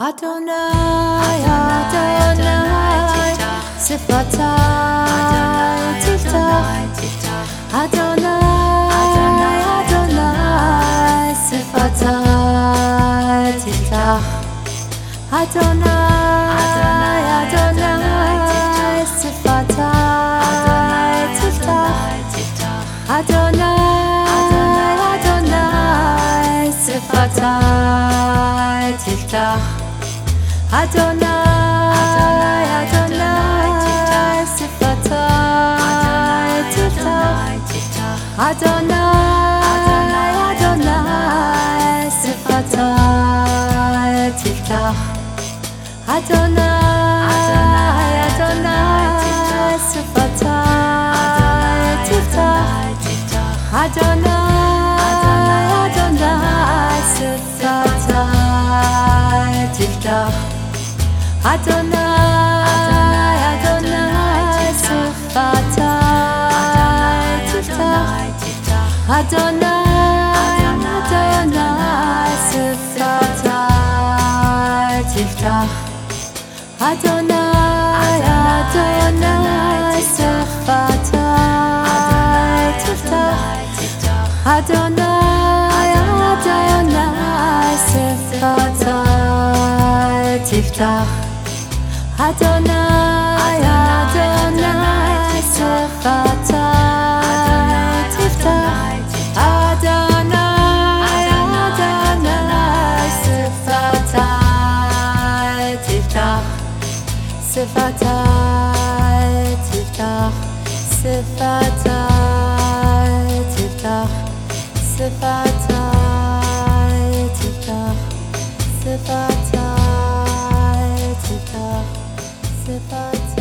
Adonai, Adonai, Sifatai Tiftach. Adonai, Adonai, Sifatai Tiftach. Adonai, Adonai, Sifatai Tiftach. Adonai, Adonai, Sifatai Tiftach. Adonai, Adonai, Sifatai Tiftach. Adonai, Adonai, Sifatai Tiftach. Adonai, Adonai, Sifatai Tiftach. Adonai, Adonai, Sifatai Tiftach. Adonai, Adonai, Sifatai Tiftach. Adonai, Adonai, Sifatai Tiftach. Adonai, Adonai, Sifatai Tiftach. Adonai, Adonai, Sifatai Tiftach. Adonai, Adonai, Sifatai Tiftach. Adonai, Adonai, Sifatai Tiftach. Sifatai Tiftach. Sifatai Tiftach. Sifatai Tiftach. Sifatai Tiftach. Sifatai